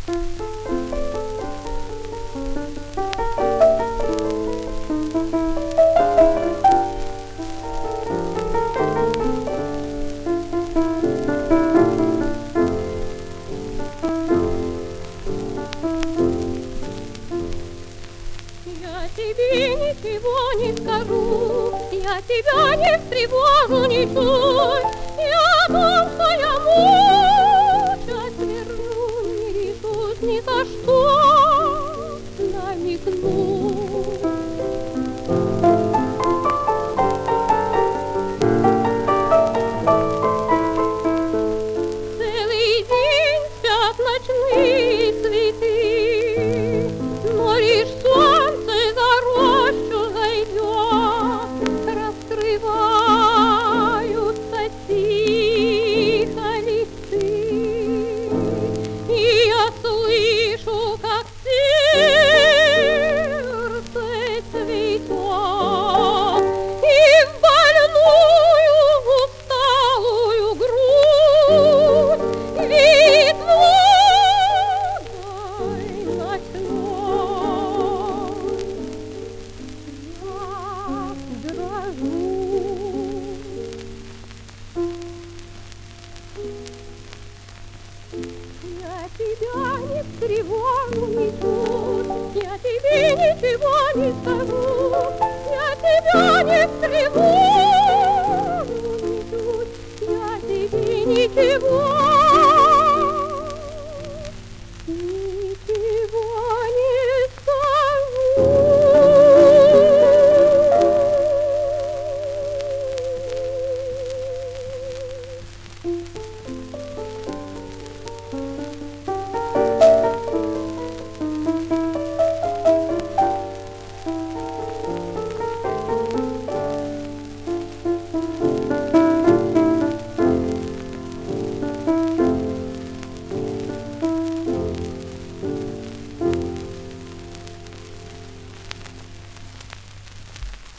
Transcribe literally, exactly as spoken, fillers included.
Я тебе ничего не скажу, я тебя не встревожу ничуть. Я о том, что я мучать верну, не решусь ни за что намекнуть. Целый день спят ночные цветы, но лишь солнце за рощу зайдет, раскрываются тихо листы, и я слышу, как сердце цветет, и в больную усталую грудь вид водой ночной. Я дрожу. Я тебя не встревожу ничуть, я тебе ничего не скажу, я тебя не встревожу.